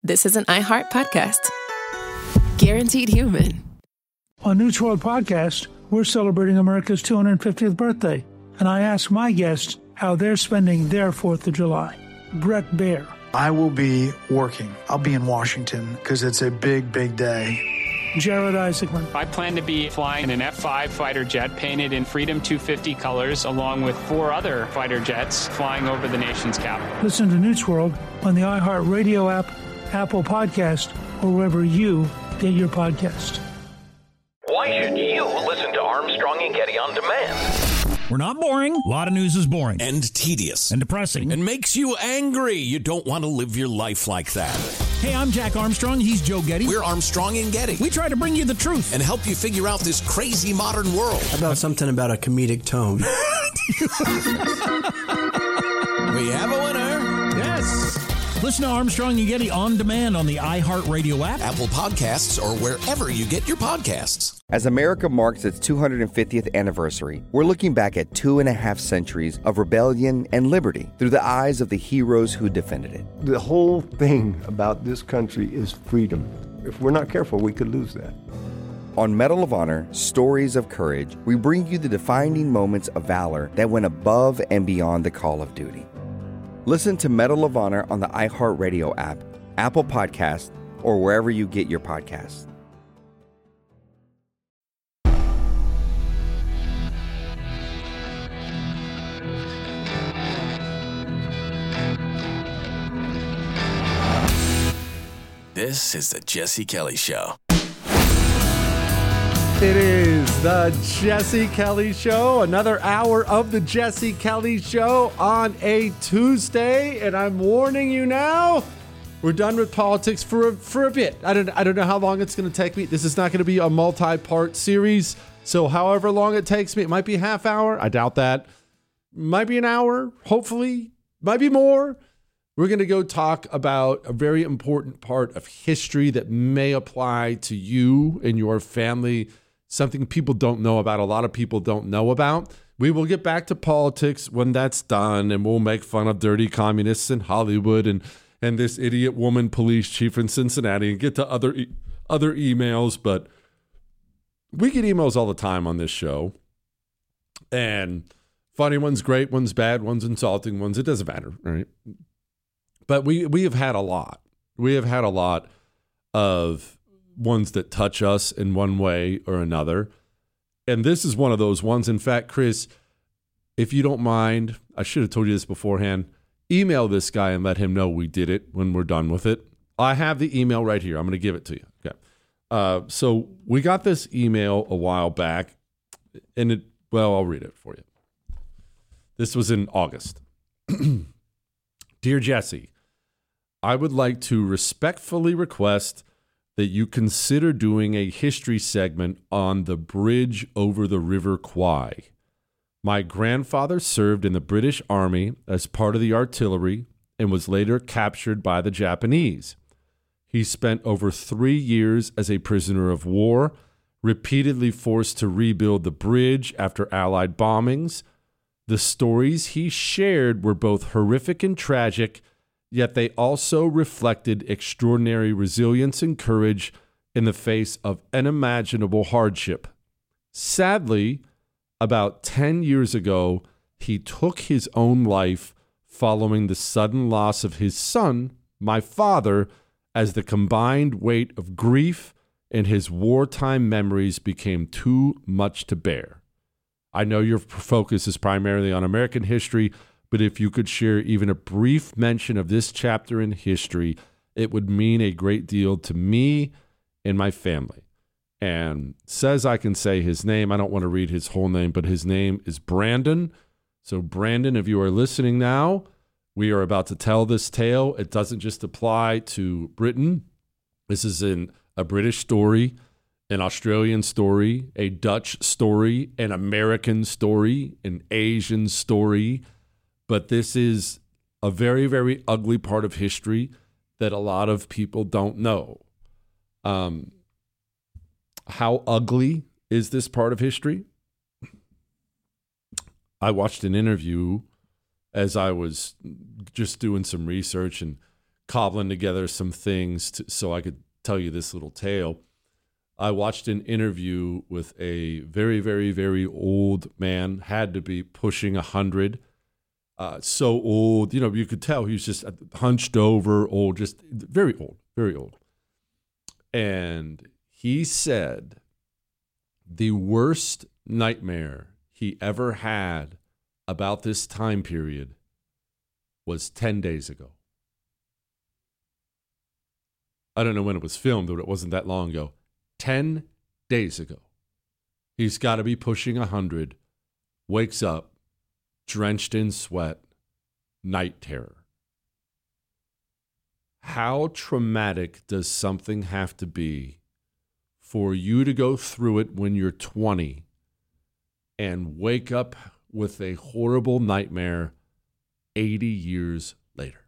this is an iHeart podcast. Guaranteed human. On News World Podcast, we're celebrating America's 250th birthday, and I ask my guests how they're spending their 4th of July. Brett Baer. I will be working. I'll be in Washington because it's a big, big day. Jared Isaacman. I plan to be flying an F-5 fighter jet painted in Freedom 250 colors, along with 4 other fighter jets flying over the nation's capital. Listen to News World on the iHeart Radio app, Apple Podcast, or wherever you get your podcast. Why should you listen to Armstrong and Getty on demand? We're not boring. A lot of news is boring. And tedious. And depressing. And makes you angry. You don't want to live your life like that. Hey, I'm Jack Armstrong. He's Joe Getty. We're Armstrong and Getty. We try to bring you the truth. And help you figure out this crazy modern world. How about something about a comedic tone? We have a winner. Yes. Listen to Armstrong and Getty on demand on the iHeartRadio app, Apple Podcasts, or wherever you get your podcasts. As America marks its 250th anniversary, we're looking back at 2.5 centuries of rebellion and liberty through the eyes of the heroes who defended it. The whole thing about this country is freedom. If we're not careful, we could lose that. On Medal of Honor, Stories of Courage, we bring you the defining moments of valor that went above and beyond the call of duty. Listen to Medal of Honor on the iHeartRadio app, Apple Podcasts, or wherever you get your podcasts. This is the Jesse Kelly Show. It is the Jesse Kelly Show, another hour of the Jesse Kelly Show on a Tuesday, and I'm warning you now, we're done with politics for a bit. I don't know how long it's going to take me. This is not going to be a multi-part series, so however long it takes me, it might be a half hour. I doubt that. Might be an hour, hopefully. Might be more. We're going to go talk about a very important part of history that may apply to you and your family. Something people don't know about, a lot of people don't know about. We will get back to politics when that's done, and we'll make fun of dirty communists in Hollywood and this idiot woman police chief in Cincinnati and get to other emails. But we get emails all the time on this show, and funny ones, great ones, bad ones, insulting ones. It doesn't matter, right? But we have had a lot. We have had a lot of ones that touch us in one way or another. And this is one of those ones. In fact, Chris, if you don't mind, I should have told you this beforehand, email this guy and let him know we did it when we're done with it. I have the email right here. I'm going to give it to you. Okay. So we got this email a while back, and I'll read it for you. This was in August. Dear Jesse, I would like to respectfully request that you consider doing a history segment on the bridge over the River Kwai. My grandfather served in the British Army as part of the artillery and was later captured by the Japanese. He spent over 3 years as a prisoner of war, repeatedly forced to rebuild the bridge after Allied bombings. The stories he shared were both horrific and tragic, yet they also reflected extraordinary resilience and courage in the face of unimaginable hardship. Sadly, about 10 years ago, he took his own life following the sudden loss of his son, my father, as the combined weight of grief and his wartime memories became too much to bear. I know your focus is primarily on American history, but if you could share even a brief mention of this chapter in history, it would mean a great deal to me and my family. And says I can say his name. I don't want to read his whole name, but his name is Brandon. So Brandon, if you are listening now, we are about to tell this tale. It doesn't just apply to Britain. This is a British story, an Australian story, a Dutch story, an American story, an Asian story. But this is a very, very ugly part of history that a lot of people don't know. How ugly is this part of history? I watched an interview as I was just doing some research and cobbling together some things so I could tell you this little tale. I watched an interview with a very, very, very old man, had to be pushing 100. So old, you could tell he was just hunched over, old, just very old, very old. And he said the worst nightmare he ever had about this time period was 10 days ago. I don't know when it was filmed, but it wasn't that long ago. 10 days ago. He's got to be pushing 100, wakes up, drenched in sweat, night terror. How traumatic does something have to be for you to go through it when you're 20 and wake up with a horrible nightmare 80 years later?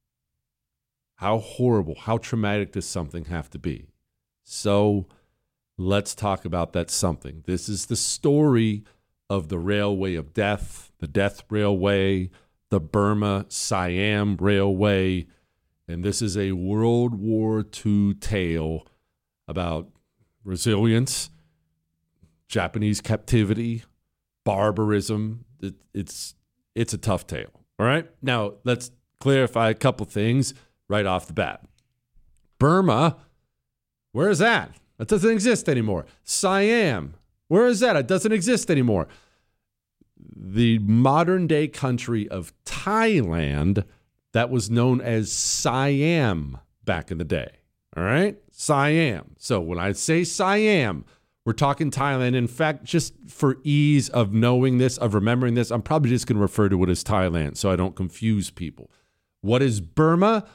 How horrible, how traumatic does something have to be? So let's talk about that something. This is the story of the Railway of Death, the Death Railway, the Burma-Siam Railway, and this is a World War II tale about resilience, Japanese captivity, barbarism. It's a tough tale. All right? Now, let's clarify a couple things right off the bat. Burma, where is that? That doesn't exist anymore. Siam, where is that? It doesn't exist anymore. The modern-day country of Thailand, that was known as Siam back in the day. All right? Siam. So when I say Siam, we're talking Thailand. In fact, just for ease of knowing this, of remembering this, I'm probably just going to refer to it as Thailand so I don't confuse people. What is Burma?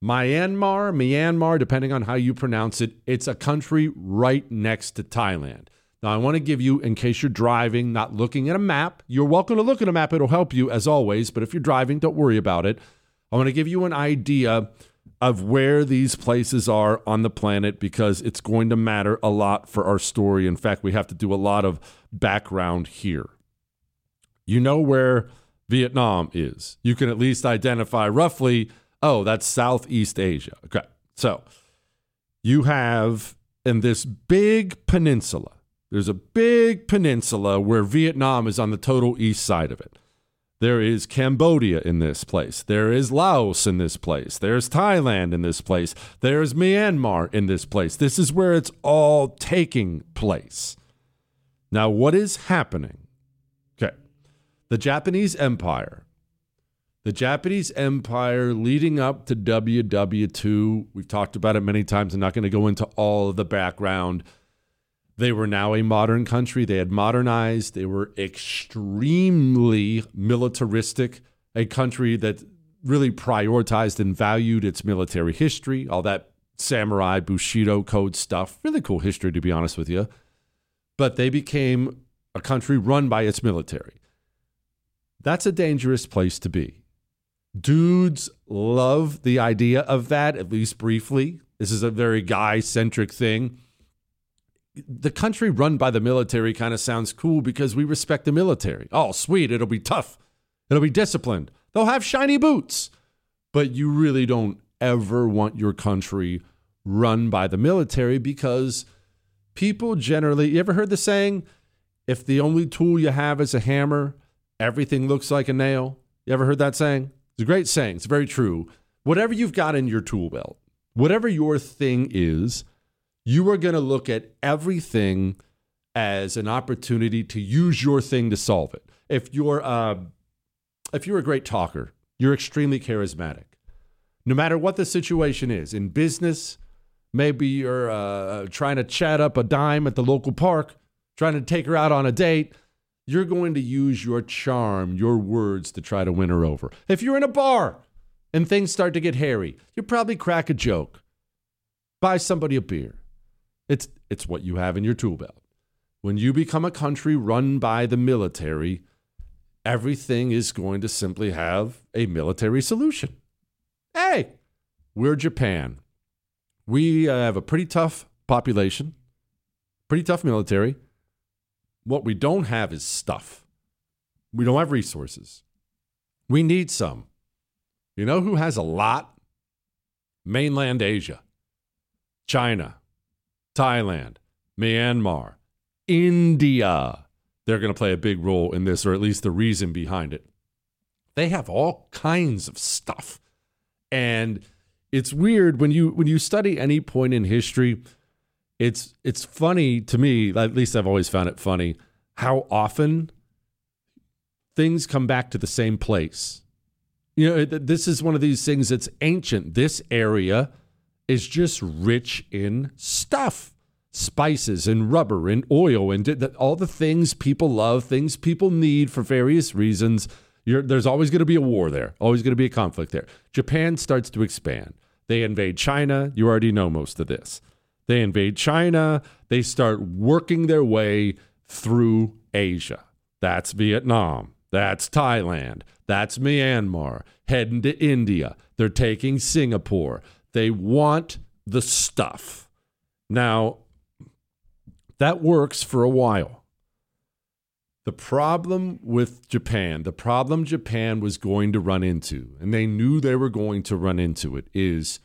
Myanmar, depending on how you pronounce it, it's a country right next to Thailand. Now, I want to give you, in case you're driving, not looking at a map, you're welcome to look at a map. It'll help you, as always. But if you're driving, don't worry about it. I want to give you an idea of where these places are on the planet because it's going to matter a lot for our story. In fact, we have to do a lot of background here. You know where Vietnam is. You can at least identify roughly, oh, that's Southeast Asia. Okay, so you have in this big peninsula, there's a big peninsula where Vietnam is on the total east side of it. There is Cambodia in this place. There is Laos in this place. There's Thailand in this place. There's Myanmar in this place. This is where it's all taking place. Now, what is happening? Okay, the Japanese Empire. The Japanese Empire leading up to WW2, we've talked about it many times. I'm not going to go into all of the background. They were now a modern country. They had modernized. They were extremely militaristic, a country that really prioritized and valued its military history, all that samurai, Bushido code stuff. Really cool history, to be honest with you. But they became a country run by its military. That's a dangerous place to be. Dudes love the idea of that, at least briefly. This is a very guy-centric thing. The country run by the military kind of sounds cool because we respect the military. Oh, sweet. It'll be tough. It'll be disciplined. They'll have shiny boots. But you really don't ever want your country run by the military because people generally, you ever heard the saying, if the only tool you have is a hammer, everything looks like a nail? You ever heard that saying? It's a great saying. It's very true. Whatever you've got in your tool belt, whatever your thing is, you are going to look at everything as an opportunity to use your thing to solve it. If you're a great talker, you're extremely charismatic. No matter what the situation is, in business, maybe you're trying to chat up a dime at the local park, trying to take her out on a date, you're going to use your charm, your words to try to win her over. If you're in a bar and things start to get hairy, you'll probably crack a joke, buy somebody a beer. It's what you have in your tool belt. When you become a country run by the military, everything is going to simply have a military solution. Hey, we're Japan. We have a pretty tough population, pretty tough military. What we don't have is stuff. We don't have resources. We need some. You know who has a lot? mainland Asia, China, Thailand, Myanmar, India. They're going to play a big role in this, or at least the reason behind it. They have all kinds of stuff. And it's weird when you study any point in history, it's funny to me, at least I've always found it funny, how often things come back to the same place. You know, this is one of these things that's ancient. This area is just rich in stuff, spices and rubber and oil and all the things people love, things people need for various reasons. There's always going to be a war there, always going to be a conflict there. Japan starts to expand. They invade China. You already know most of this. They invade China. They start working their way through Asia. That's Vietnam. That's Thailand. That's Myanmar. Heading to India. They're taking Singapore. They want the stuff. Now, that works for a while. The problem with Japan, the problem Japan was going to run into, and they knew they were going to run into it, is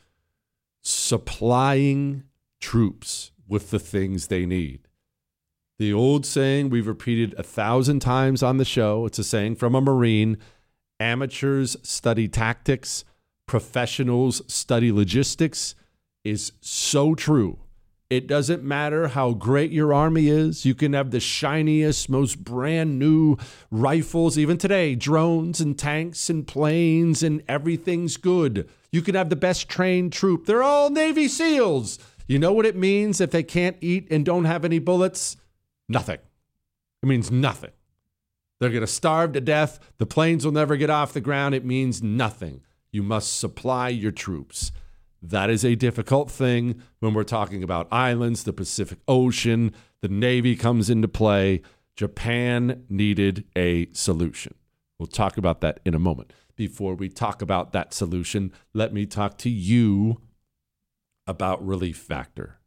supplying troops with the things they need. The old saying we've repeated 1,000 times on the show, it's a saying from a Marine, amateurs study tactics, professionals study logistics, is so true. It doesn't matter how great your army is. You can have the shiniest, most brand new rifles, even today, drones and tanks and planes, and everything's good. You can have the best trained troop. They're all Navy SEALs. You know what it means if they can't eat and don't have any bullets? Nothing. It means nothing. They're going to starve to death. The planes will never get off the ground. It means nothing. You must supply your troops. That is a difficult thing when we're talking about islands, the Pacific Ocean. The Navy comes into play. Japan needed a solution. We'll talk about that in a moment. Before we talk about that solution, let me talk to you about Relief Factor.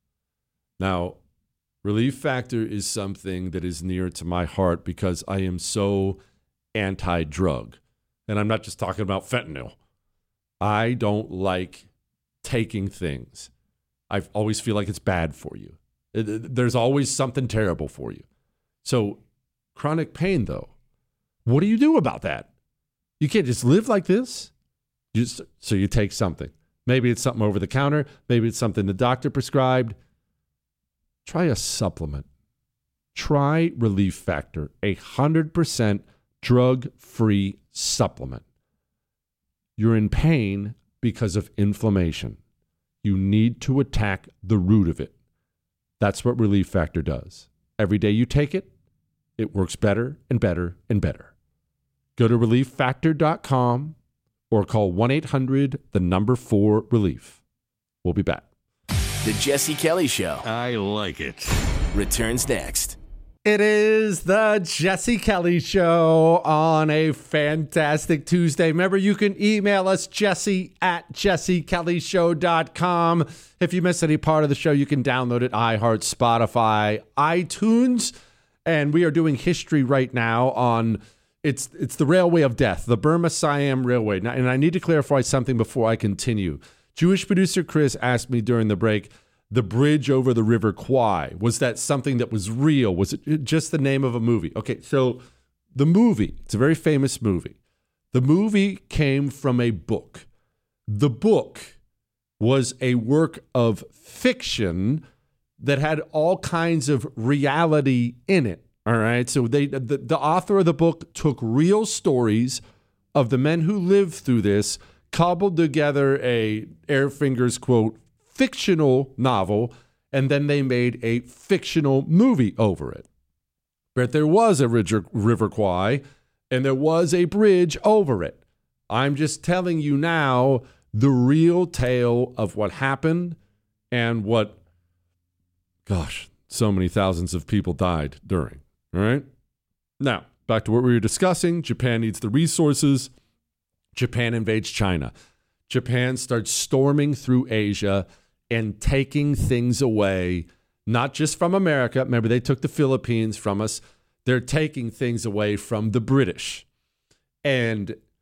Now, Relief Factor is something that is near to my heart because I am so anti-drug. And I'm not just talking about fentanyl. I don't like taking things. I always feel like it's bad for you. There's always something terrible for you. So chronic pain, though, what do you do about that? You can't just live like this. So you take something. Maybe it's something over the counter. Maybe it's something the doctor prescribed. Try a supplement. Try Relief Factor, 100% drug-free supplement. You're in pain because of inflammation. You need to attack the root of it. That's what Relief Factor does. Every day you take it, it works better and better and better. Go to relieffactor.com or call 1-800-4RELIEF. We'll be back. The Jesse Kelly Show. I like it. Returns next. It is the Jesse Kelly Show on a fantastic Tuesday. Remember, you can email us, jesse@jessekellyshow.com. If you miss any part of the show, you can download it, iHeart, Spotify, iTunes. And we are doing history right now on, it's the Railway of Death, the Burma-Siam Railway. Now, and I need to clarify something before I continue. Jewish producer Chris asked me during the break, the bridge over the River Kwai, was that something that was real? Was it just the name of a movie? Okay, so the movie, it's a very famous movie. The movie came from a book. The book was a work of fiction that had all kinds of reality in it. All right, so the author of the book took real stories of the men who lived through this, cobbled together a Air Fingers quote, fictional novel, and then they made a fictional movie over it. But there was a River Kwai, and there was a bridge over it. I'm just telling you now the real tale of what happened and what, gosh, so many thousands of people died during. All right? Now, back to what we were discussing. Japan needs the resources. Japan invades China. Japan starts storming through Asia and taking things away, not just from America. Remember, they took the Philippines from us. They're taking things away from the British. And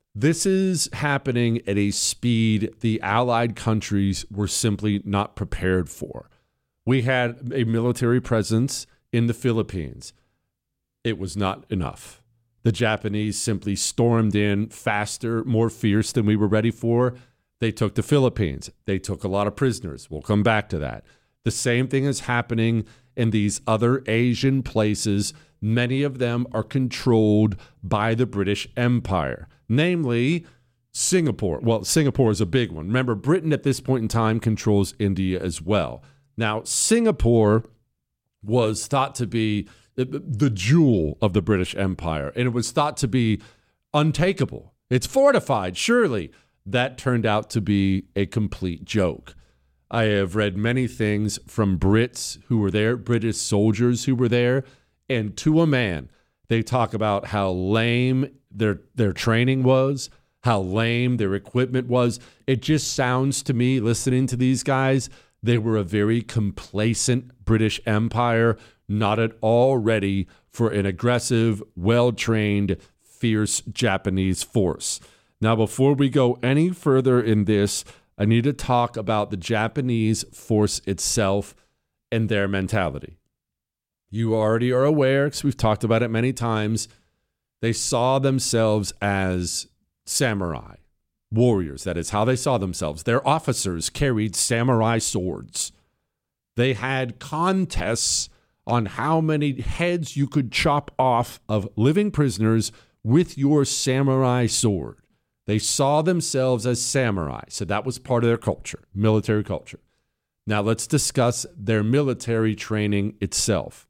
This is happening at a speed the Allied countries were simply not prepared for. We had a military presence in the Philippines. It was not enough. The Japanese simply stormed in faster, more fierce than we were ready for. They took the Philippines. They took a lot of prisoners. We'll come back to that. The same thing is happening in these other Asian places. Many of them are controlled by the British Empire, namely Singapore. Well, Singapore is a big one. Remember, Britain at this point in time controls India as well. Now, Singapore was thought to be the jewel of the British Empire, and it was thought to be untakeable. It's fortified, surely. That turned out to be a complete joke. I have read many things from Brits who were there, British soldiers who were there, and to a man, they talk about how lame their training was, how lame their equipment was. It just sounds to me, listening to these guys, they were a very complacent British Empire, not at all ready for an aggressive, well-trained, fierce Japanese force. Now, before we go any further in this, I need to talk about the Japanese force itself and their mentality. You already are aware, because we've talked about it many times, they saw themselves as samurai, warriors. That is how they saw themselves. Their officers carried samurai swords. They had contests on how many heads you could chop off of living prisoners with your samurai sword. They saw themselves as samurai, so that was part of their culture, military culture. Now let's discuss their military training itself.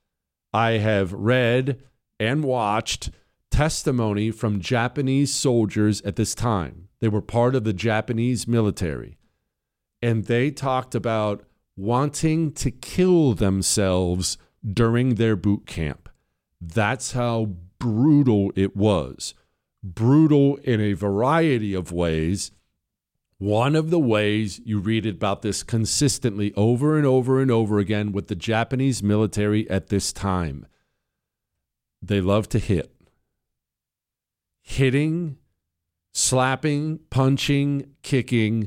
I have read and watched testimony from Japanese soldiers at this time. They were part of the Japanese military, and they talked about wanting to kill themselves during their boot camp. That's how brutal it was. Brutal in a variety of ways. One of the ways, you read about this consistently over and over and over again with the Japanese military at this time. They love to hit. Hitting, slapping, punching, kicking.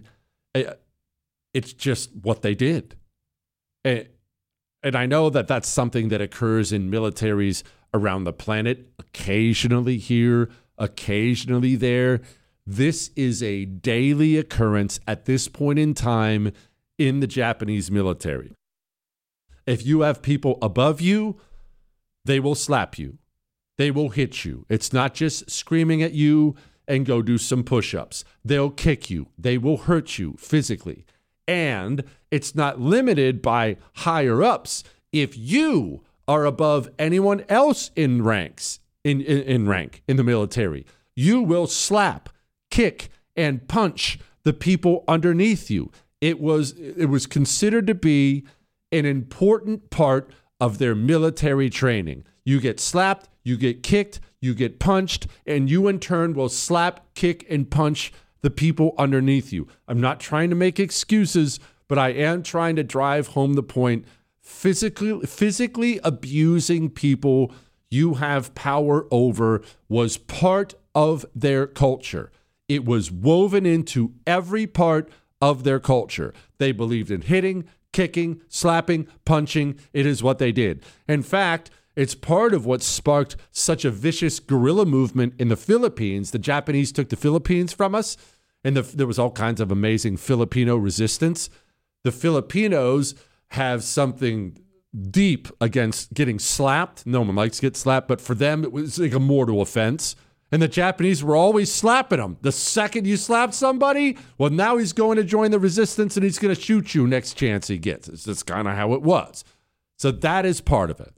It's just what they did. And I know that that's something that occurs in militaries around the planet, occasionally here, occasionally there. This is a daily occurrence at this point in time in the Japanese military. If you have people above you, they will slap you. They will hit you. It's not just screaming at you and go do some push-ups. They'll kick you. They will hurt you physically. And it's not limited by higher ups. If you are above anyone else in ranks, in rank in the military, you will slap, kick, and punch the people underneath you. It was considered to be an important part of their military training. You get slapped, you get kicked, you get punched, and you in turn will slap, kick, and punch the people underneath you. I'm not trying to make excuses, but I am trying to drive home the point. Physically abusing people you have power over was part of their culture. It was woven into every part of their culture. They believed in hitting, kicking, slapping, punching. It is what they did. In fact, it's part of what sparked such a vicious guerrilla movement in the Philippines. The Japanese took the Philippines from us, and there was all kinds of amazing Filipino resistance. The Filipinos have something deep against getting slapped. No one likes to get slapped, but for them, it was like a mortal offense. And the Japanese were always slapping them. The second you slap somebody, well, now he's going to join the resistance and he's going to shoot you next chance he gets. It's just kind of how it was. So that is part of it.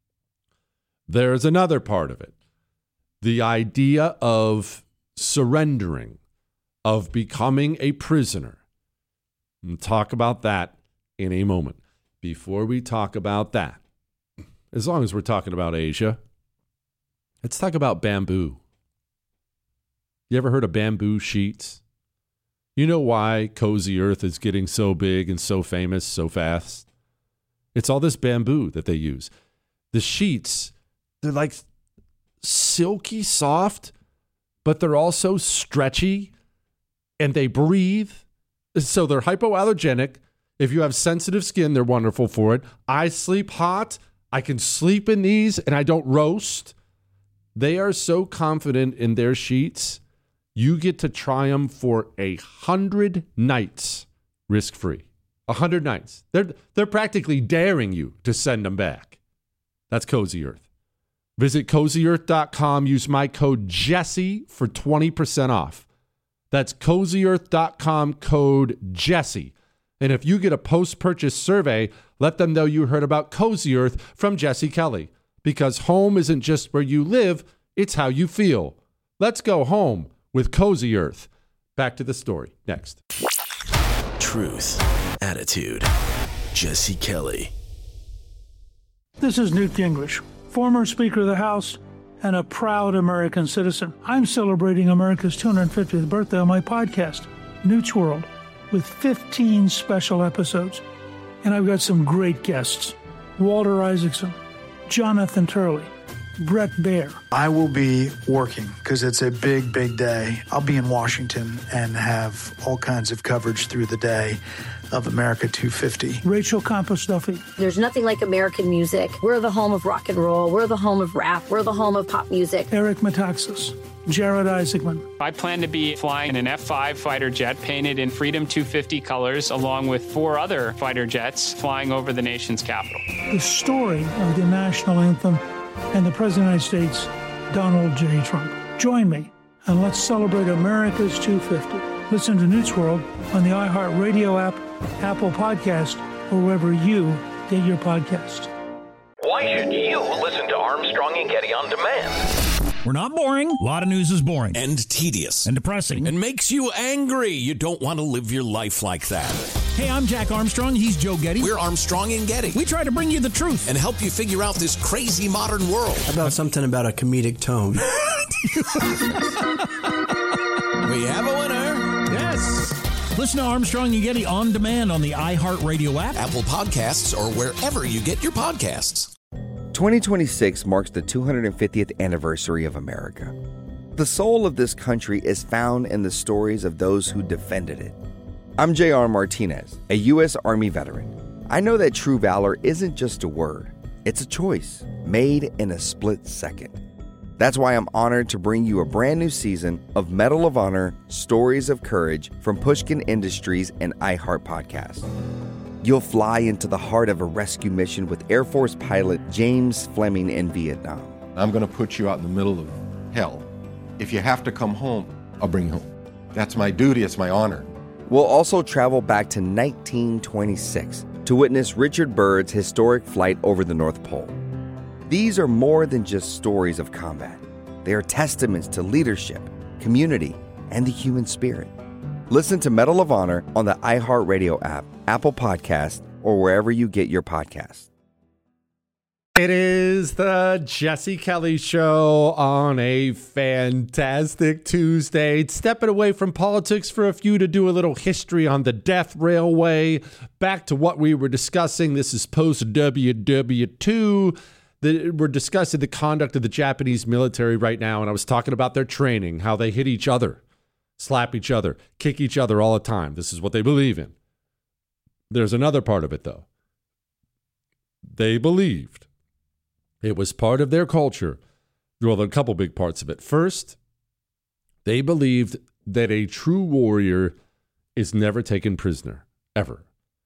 There's another part of it. The idea of surrendering, of becoming a prisoner. We'll talk about that in a moment. Before we talk about that, as long as we're talking about Asia, let's talk about bamboo. You ever heard of bamboo sheets? You know why Cozy Earth is getting so big and so famous so fast? It's all this bamboo that they use. The sheets, they're like silky soft, but they're also stretchy and they breathe. So they're hypoallergenic. If you have sensitive skin, they're wonderful for it. I sleep hot. I can sleep in these and I don't roast. They are so confident in their sheets. You get to try them for 100 nights risk-free. 100 nights. They're practically daring you to send them back. That's Cozy Earth. Visit CozyEarth.com. Use my code Jesse for 20% off. That's CozyEarth.com, code Jesse. And if you get a post-purchase survey, let them know you heard about Cozy Earth from Jesse Kelly. Because home isn't just where you live, it's how you feel. Let's go home with Cozy Earth. Back to the story next. Truth, attitude, Jesse Kelly. This is Newt Gingrich, former Speaker of the House and a proud American citizen. I'm celebrating America's 250th birthday on my podcast, Newt's World, with 15 special episodes. And I've got some great guests. Walter Isaacson, Jonathan Turley, Brett Baer. I will be working because it's a big, big day. I'll be in Washington and have all kinds of coverage through the day of America 250. Rachel Campos-Duffy. There's nothing like American music. We're the home of rock and roll. We're the home of rap. We're the home of pop music. Eric Metaxas. Jared Isaacman. I plan to be flying an F-5 fighter jet painted in Freedom 250 colors, along with 4 other fighter jets flying over the nation's capital. The story of the national anthem and the President of the United States, Donald J. Trump. Join me and let's celebrate America's 250. Listen to Newt's World on the iHeartRadio app, Apple Podcast, or wherever you get your podcast. Why should you listen to Armstrong and Getty on demand? We're not boring. A lot of news is boring. And tedious. And depressing. And makes you angry. You don't want to live your life like that. Hey, I'm Jack Armstrong. He's Joe Getty. We're Armstrong and Getty. We try to bring you the truth. And help you figure out this crazy modern world. About something about a comedic tone. We have a winner. Yes. Listen to Armstrong and Getty on demand on the iHeartRadio app, Apple Podcasts, or wherever you get your podcasts. 2026 marks the 250th anniversary of America. The soul of this country is found in the stories of those who defended it. I'm J.R. Martinez, a U.S. Army veteran. I know that true valor isn't just a word. It's a choice made in a split second. That's why I'm honored to bring you a brand new season of Medal of Honor Stories of Courage from Pushkin Industries and iHeart Podcast. You'll fly into the heart of a rescue mission with Air Force pilot James Fleming in Vietnam. I'm going to put you out in the middle of hell. If you have to come home, I'll bring you home. That's my duty. It's my honor. We'll also travel back to 1926 to witness Richard Byrd's historic flight over the North Pole. These are more than just stories of combat. They are testaments to leadership, community, and the human spirit. Listen to Medal of Honor on the iHeartRadio app, Apple Podcast, or wherever you get your podcasts. It is the Jesse Kelly Show on a fantastic Tuesday. Stepping away from politics for a few to do a little history on the Death Railway. Back to what we were discussing. This is post-WW2. We're discussing the conduct of the Japanese military right now, and I was talking about their training, how they hit each other, slap each other, kick each other all the time. This is what they believe in. There's another part of it, though. They believed it was part of their culture. Well, there are a couple big parts of it. First, they believed that a true warrior is never taken prisoner, ever.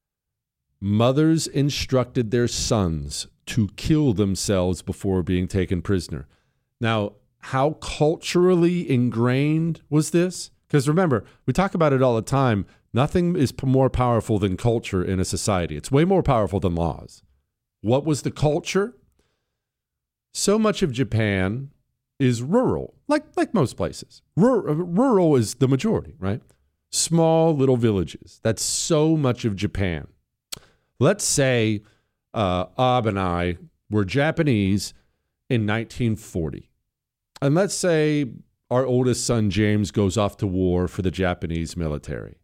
Mothers instructed their sons to kill themselves before being taken prisoner. Now, how culturally ingrained was this? Because remember, we talk about it all the time. Nothing is more powerful than culture in a society. It's way more powerful than laws. What was the culture? So much of Japan is rural, like most places. Rural is the majority, right? Small little villages. That's so much of Japan. Let's say Ab and I were Japanese in 1940. And let's say our oldest son, James, goes off to war for the Japanese military.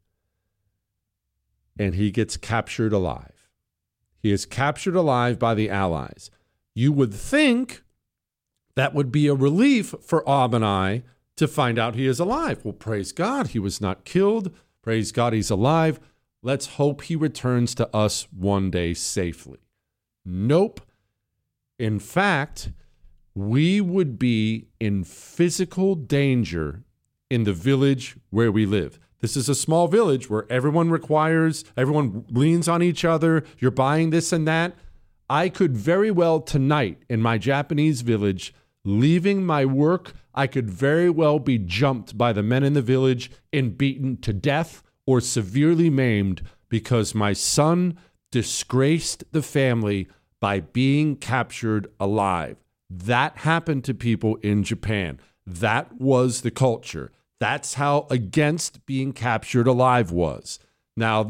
And he gets captured alive. He is captured alive by the Allies. You would think that would be a relief for Ab and I to find out he is alive. Well, praise God, he was not killed. Praise God, he's alive. Let's hope he returns to us one day safely. Nope. In fact, we would be in physical danger in the village where we live. This is a small village where everyone leans on each other. You're buying this and that. I could very well tonight in my Japanese village, leaving my work, I could very well be jumped by the men in the village and beaten to death or severely maimed because my son disgraced the family by being captured alive. That happened to people in Japan. That was the culture. That's how against being captured alive was. Now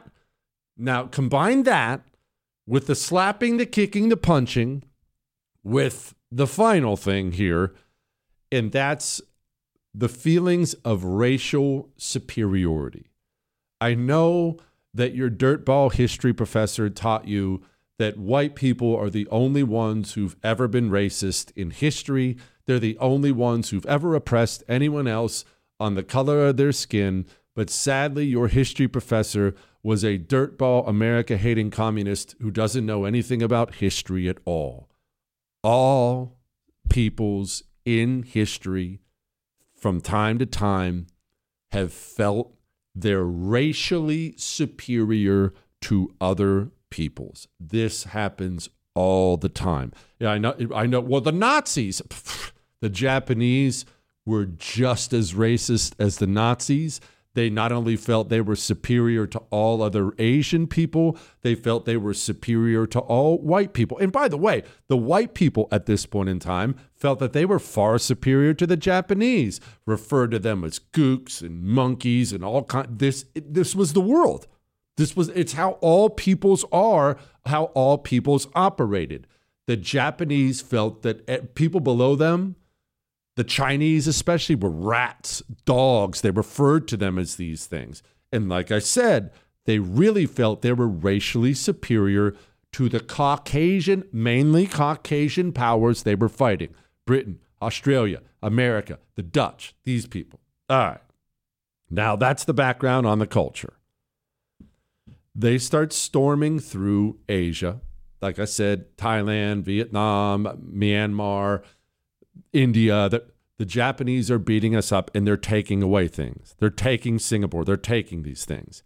combine that with the slapping, the kicking, the punching, with the final thing here, and that's the feelings of racial superiority. I know that your dirtball history professor taught you that white people are the only ones who've ever been racist in history. They're the only ones who've ever oppressed anyone else on the color of their skin. But sadly, your history professor was a dirtball America-hating communist who doesn't know anything about history at all. All peoples in history from time to time have felt they're racially superior to other peoples. This happens all the time. Yeah, I know. Well, the Nazis, the Japanese were just as racist as the Nazis. They not only felt they were superior to all other Asian people, they felt they were superior to all white people. And by the way, the white people at this point in time felt that they were far superior to the Japanese, referred to them as gooks and monkeys and all kinds. This was the world. It's how all peoples are, how all peoples operated. The Japanese felt that people below them, the Chinese especially, were rats, dogs. They referred to them as these things. And like I said, they really felt they were racially superior to the Caucasian, mainly Caucasian powers they were fighting. Britain, Australia, America, the Dutch, these people. All right. Now that's the background on the culture. They start storming through Asia. Like I said, Thailand, Vietnam, Myanmar, India. The Japanese are beating us up and they're taking away things. They're taking Singapore. They're taking these things.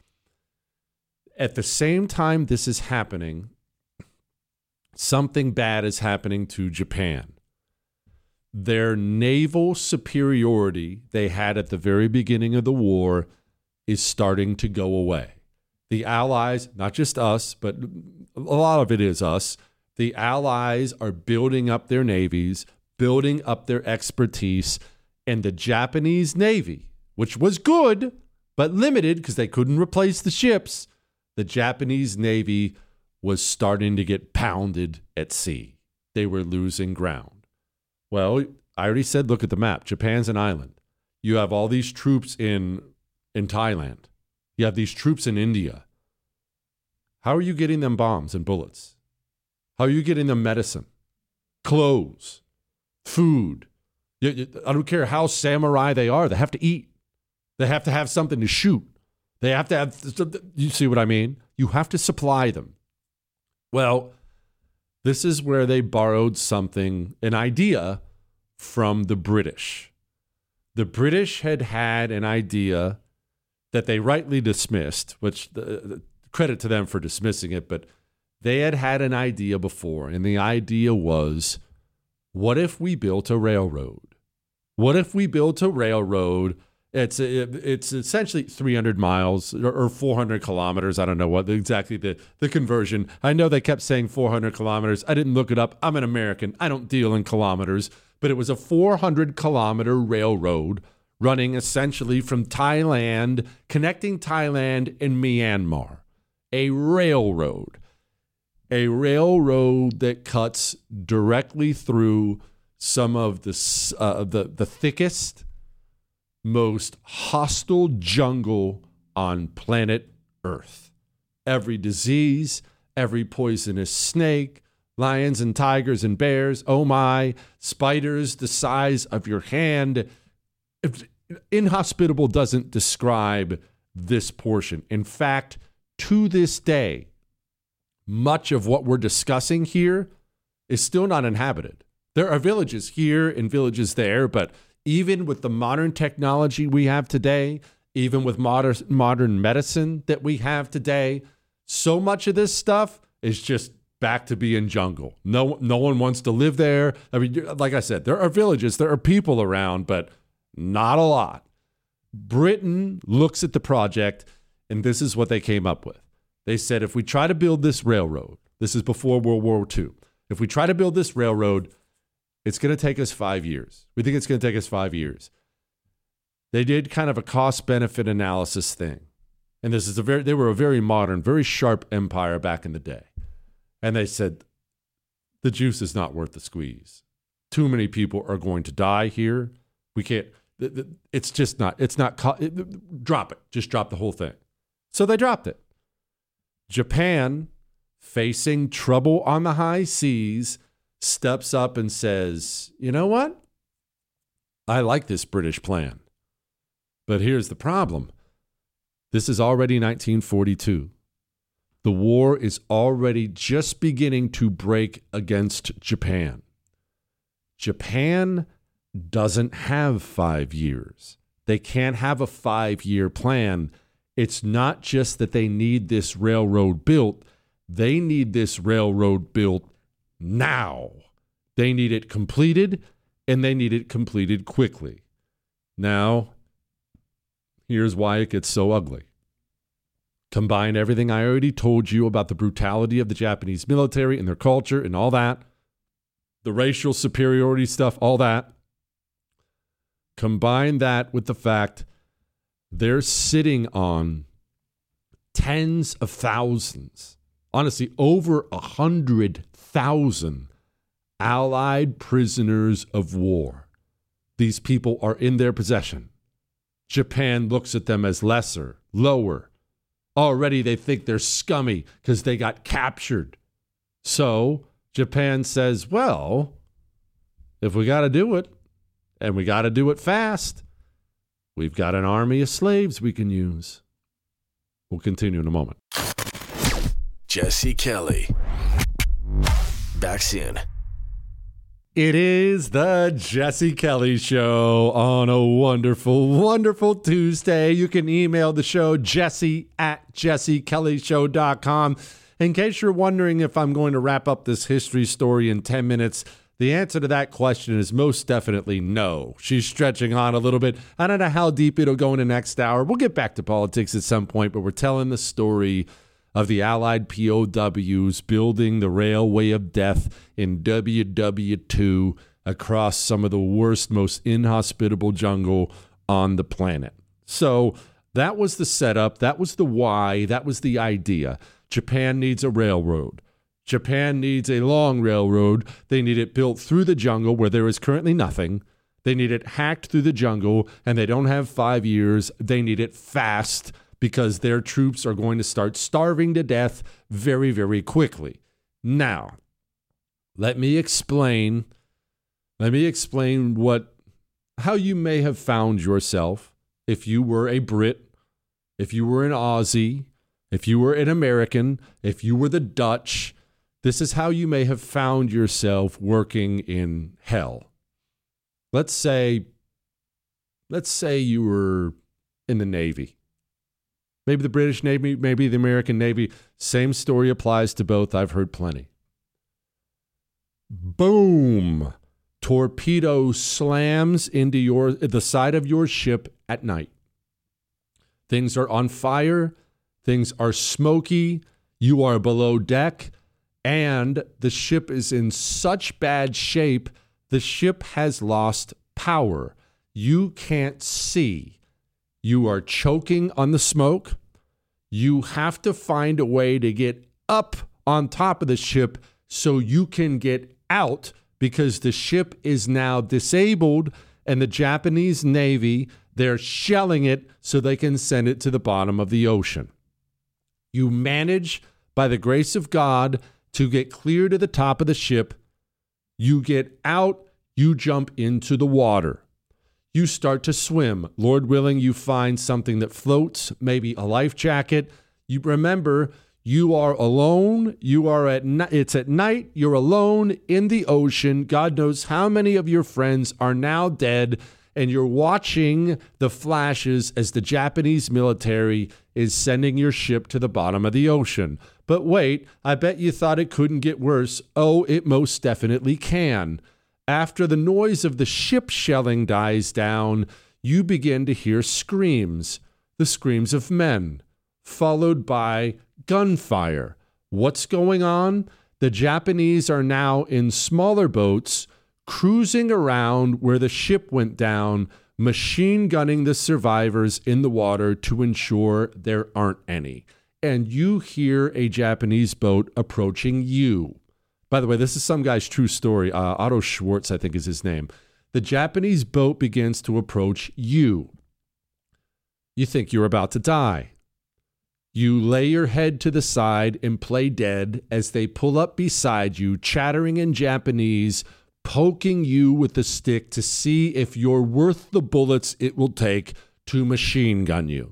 At the same time this is happening, something bad is happening to Japan. Their naval superiority they had at the very beginning of the war is starting to go away. The Allies, not just us, but a lot of it is us, the Allies are building up their navies, building up their expertise, and the Japanese Navy, which was good, but limited because they couldn't replace the ships, the Japanese Navy was starting to get pounded at sea. They were losing ground. Well, I already said, look at the map. Japan's an island. You have all these troops in Thailand. You have these troops in India. How are you getting them bombs and bullets? How are you getting them medicine, clothes, food? I don't care how samurai they are. They have to eat. They have to have something to shoot. They have to have, you see what I mean? You have to supply them. Well, this is where they borrowed something, an idea from the British. The British had an idea that they rightly dismissed, which credit to them for dismissing it, but they had an idea before, and the idea was, what if we built a railroad? What if we built a railroad? It's essentially 300 miles or 400 kilometers. I don't know what exactly the conversion. I know they kept saying 400 kilometers. I didn't look it up. I'm an American. I don't deal in kilometers. But it was a 400-kilometer railroad running essentially from Thailand, connecting Thailand and Myanmar. A railroad that cuts directly through some of the thickest, most hostile jungle on planet Earth. Every disease, every poisonous snake, lions and tigers and bears, oh my, spiders the size of your hand. inhospitable doesn't describe this portion. In fact, to this day, much of what we're discussing here is still not inhabited. There are villages here and villages there, but even with the modern technology we have today, even with modern medicine that we have today, so much of this stuff is just back to being jungle. No one wants to live there. I mean, like I said, there are villages, there are people around, but not a lot. Britain looks at the project, and this is what they came up with. They said, if we try to build this railroad, this is before World War II, if we try to build this railroad, it's going to take us 5 years. We think it's going to take us 5 years. They did kind of a cost-benefit analysis thing. And they were a very modern, very sharp empire back in the day. And they said, the juice is not worth the squeeze. Too many people are going to die here. We can't, it's just not, drop it. Just drop the whole thing. So they dropped it. Japan, facing trouble on the high seas, steps up and says, you know what? I like this British plan. But here's the problem. This is already 1942. The war is already just beginning to break against Japan. Japan doesn't have 5 years. They can't have a 5-year plan. It's not just that they need this railroad built. They need this railroad built now. They need it completed, and they need it completed quickly. Now, here's why it gets so ugly. Combine everything I already told you about the brutality of the Japanese military and their culture and all that, the racial superiority stuff, all that. Combine that with the fact they're sitting on tens of thousands, honestly, over 100,000 Allied prisoners of war. These people are in their possession. Japan looks at them as lesser, lower. Already they think they're scummy because they got captured. So Japan says, well, if we got to do it, and we got to do it fast, we've got an army of slaves we can use. We'll continue in a moment. Jesse Kelly. Back soon. It is the Jesse Kelly Show on a wonderful, wonderful Tuesday. You can email the show, jesse@jessekellyshow.com. In case you're wondering if I'm going to wrap up this history story in 10 minutes, the answer to that question is most definitely no. She's stretching on a little bit. I don't know how deep it'll go in the next hour. We'll get back to politics at some point, but we're telling the story of the Allied POWs building the Railway of Death in WW2 across some of the worst, most inhospitable jungle on the planet. So that was the setup. That was the why. That was the idea. Japan needs a railroad. Japan needs a long railroad. They need it built through the jungle where there is currently nothing. They need it hacked through the jungle, and they don't have 5 years. They need it fast because their troops are going to start starving to death very, very quickly. Now, let me explain how you may have found yourself if you were a Brit, if you were an Aussie, if you were an American, if you were the Dutch. This is how you may have found yourself working in hell. Let's say you were in the Navy. Maybe the British Navy, maybe the American Navy. Same story applies to both. I've heard plenty. Boom. Torpedo slams into the side of your ship at night. Things are on fire. Things are smoky. You are below deck. And the ship is in such bad shape, the ship has lost power. You can't see. You are choking on the smoke. You have to find a way to get up on top of the ship so you can get out because the ship is now disabled and the Japanese Navy, they're shelling it so they can send it to the bottom of the ocean. You manage, by the grace of God, to get clear to the top of the ship. You get out, you jump into the water. You start to swim. Lord willing, you find something that floats, maybe a life jacket. You remember, you are alone. It's at night. You're alone in the ocean. God knows how many of your friends are now dead, and you're watching the flashes as the Japanese military is sending your ship to the bottom of the ocean. But wait, I bet you thought it couldn't get worse. Oh, it most definitely can. After the noise of the ship shelling dies down, you begin to hear screams, the screams of men, followed by gunfire. What's going on? The Japanese are now in smaller boats, cruising around where the ship went down, machine gunning the survivors in the water to ensure there aren't any. And you hear a Japanese boat approaching you. By the way, this is some guy's true story. Otto Schwartz, I think is his name. The Japanese boat begins to approach you. You think you're about to die. You lay your head to the side and play dead as they pull up beside you, chattering in Japanese, poking you with the stick to see if you're worth the bullets it will take to machine gun you.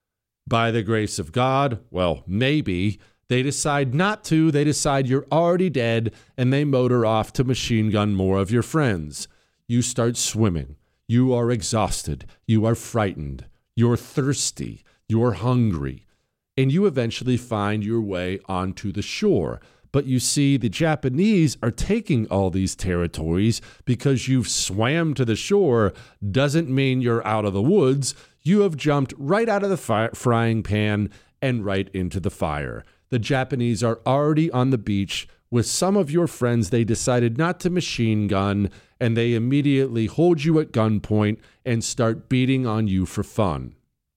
By the grace of God, well, maybe, they decide not to. They decide you're already dead, and they motor off to machine gun more of your friends. You start swimming. You are exhausted. You are frightened. You're thirsty. You're hungry. And you eventually find your way onto the shore. But you see, the Japanese are taking all these territories. Because you've swam to the shore doesn't mean you're out of the woods. You have jumped right out of the frying pan and right into the fire. The Japanese are already on the beach with some of your friends they decided not to machine gun, and they immediately hold you at gunpoint and start beating on you for fun.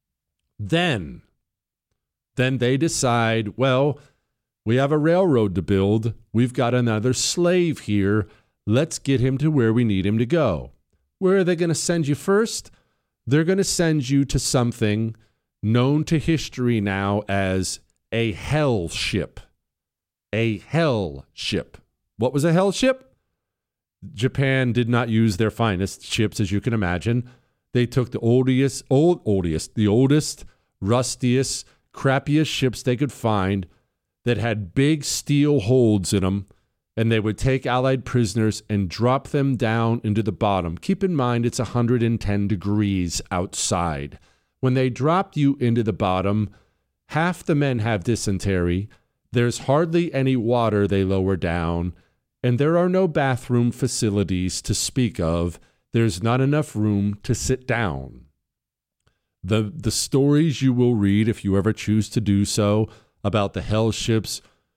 Then they decide, well, we have a railroad to build. We've got another slave here. Let's get him to where we need him to go. Where are they going to send you first? They're going to send you to something known to history now as a hell ship. A hell ship. What was a hell ship? Japan did not use their finest ships, as you can imagine. They took the oldest, rustiest, crappiest ships they could find that had big steel holds in them, and they would take Allied prisoners and drop them down into the bottom. Keep in mind, it's 110 degrees outside. When they dropped you into the bottom, half the men have dysentery, there's hardly any water they lower down, and there are no bathroom facilities to speak of. There's not enough room to sit down. The stories you will read, if you ever choose to do so, about the hell ships,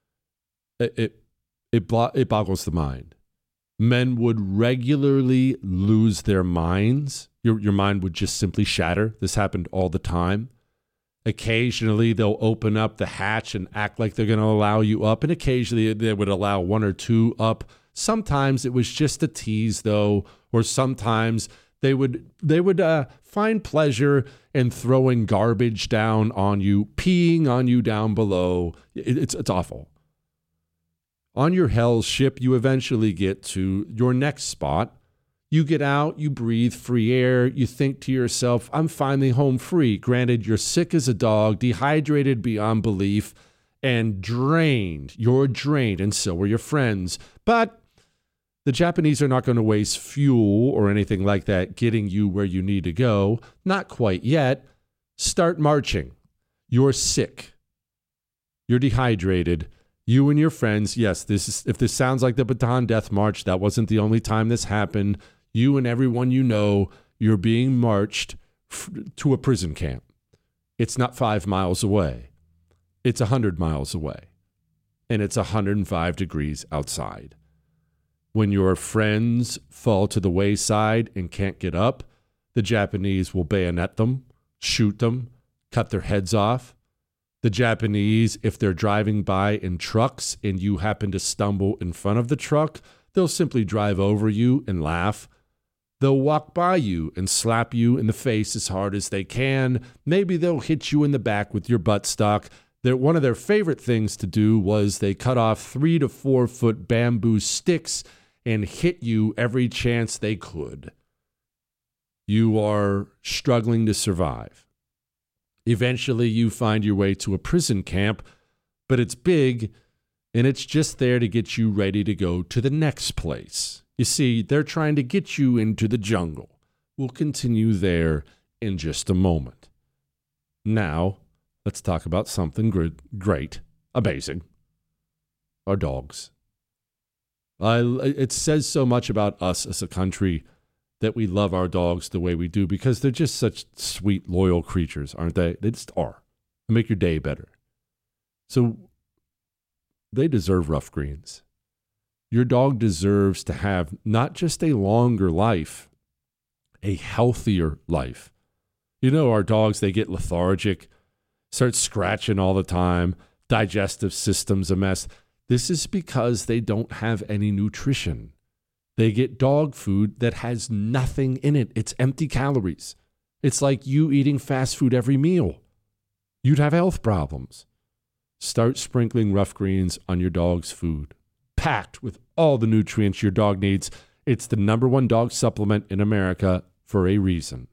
it boggles the mind. Men would regularly lose their minds. Your mind would just simply shatter. This happened all the time. Occasionally, they'll open up the hatch and act like they're going to allow you up, and occasionally they would allow one or two up. Sometimes it was just a tease, though, or sometimes they would find pleasure in throwing garbage down on you, peeing on you down below. It's awful. On your hell ship, you eventually get to your next spot. You get out, you breathe free air, you think to yourself, I'm finally home free. Granted, you're sick as a dog, dehydrated beyond belief, and drained. You're drained, and so are your friends. But the Japanese are not going to waste fuel or anything like that getting you where you need to go. Not quite yet. Start marching. You're sick. You're dehydrated. You and your friends, yes, if this sounds like the Bataan Death March, that wasn't the only time this happened. You and everyone you know, you're being marched to a prison camp. It's not 5 miles away. It's 100 miles away. And it's 105 degrees outside. When your friends fall to the wayside and can't get up, the Japanese will bayonet them, shoot them, cut their heads off. The Japanese, if they're driving by in trucks and you happen to stumble in front of the truck, they'll simply drive over you and laugh. They'll walk by you and slap you in the face as hard as they can. Maybe they'll hit you in the back with your buttstock. One of their favorite things to do was they cut off 3 to 4 foot bamboo sticks and hit you every chance they could. You are struggling to survive. Eventually, you find your way to a prison camp, but it's big, and it's just there to get you ready to go to the next place. You see, they're trying to get you into the jungle. We'll continue there in just a moment. Now, let's talk about something great, amazing. Our dogs. It says so much about us as a country that we love our dogs the way we do because they're just such sweet, loyal creatures, aren't they? They just are. They make your day better. So they deserve rough greens. Your dog deserves to have not just a longer life, a healthier life. You know, our dogs, they get lethargic, start scratching all the time, digestive system's a mess. This is because they don't have any nutrition. They get dog food that has nothing in it. It's empty calories. It's like you eating fast food every meal. You'd have health problems. Start sprinkling Rough Greens on your dog's food. Packed with all the nutrients your dog needs. It's the #1 dog supplement in America for a reason.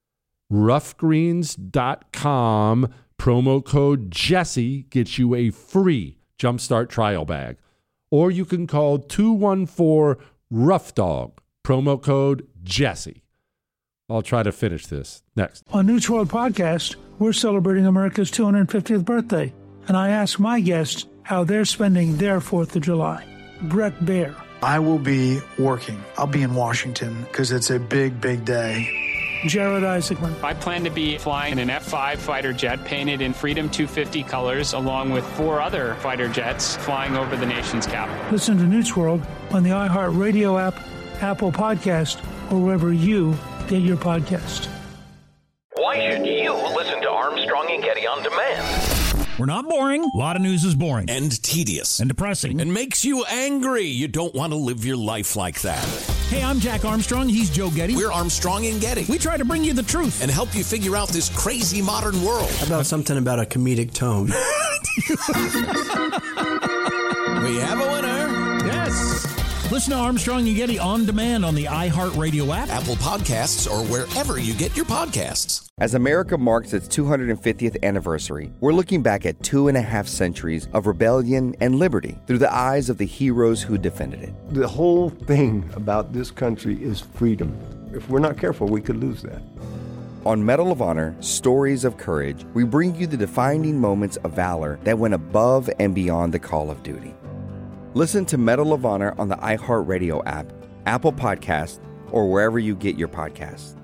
Roughgreens.com, promo code Jesse gets you a free Jumpstart trial bag. Or you can call 214-ROUGH-DOG, promo code Jesse. I'll try to finish this next. On News World Podcast, we're celebrating America's 250th birthday, and I ask my guests how they're spending their 4th of July. Brett Baer. I will be working. I'll be in Washington because it's a big, big day. Jared Isaacman. I plan to be flying an F-5 fighter jet painted in Freedom 250 colors, along with 4 other fighter jets flying over the nation's capital. Listen to News World on the iHeartRadio app, Apple Podcast, or wherever you get your podcast. Why should you listen to Armstrong and Getty on demand? We're not boring. A lot of news is boring. And tedious. And depressing. And makes you angry. You don't want to live your life like that. Hey, I'm Jack Armstrong. He's Joe Getty. We're Armstrong and Getty. We try to bring you the truth. And help you figure out this crazy modern world. How about something about a comedic tone? We have a winner. Yes. Listen to Armstrong and Getty on demand on the iHeartRadio app, Apple Podcasts, or wherever you get your podcasts. As America marks its 250th anniversary, we're looking back at 2.5 centuries of rebellion and liberty through the eyes of the heroes who defended it. The whole thing about this country is freedom. If we're not careful, we could lose that. On Medal of Honor, Stories of Courage, we bring you the defining moments of valor that went above and beyond the call of duty. Listen to Medal of Honor on the iHeartRadio app, Apple Podcasts, or wherever you get your podcasts.